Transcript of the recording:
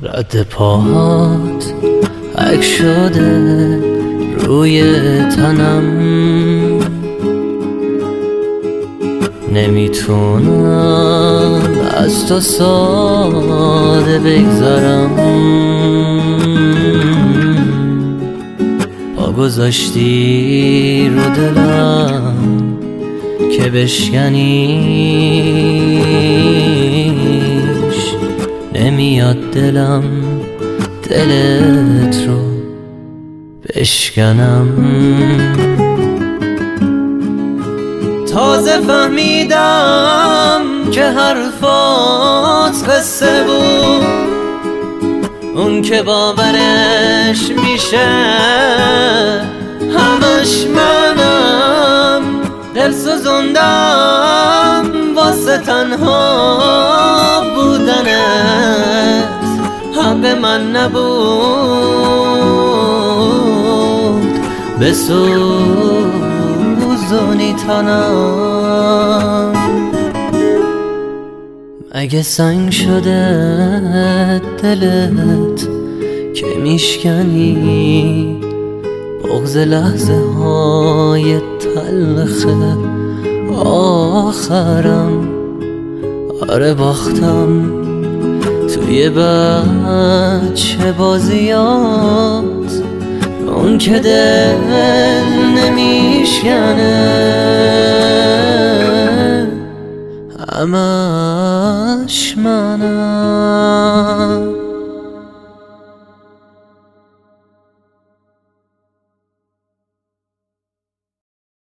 رد پاهات عکس شده روی تنم، نمیتونم از تو ساده بگذرم. پا گذاشتی رو دلم که بشکنیش، نمیاد دلم دلت رو بشکنم. تازه فهمیدم که حرفات قصه بود، اون که باورش میشه همش منم. دل سوزوندم واسه تنها بودنت، هم به من نبود بسوزونی تنم. اگه سنگ شده دلت که میشکنی، بغض لحظه های تلخ آخرم. آره باختم توی بچه بازیات، اون که دل نمیشکنه همش منم.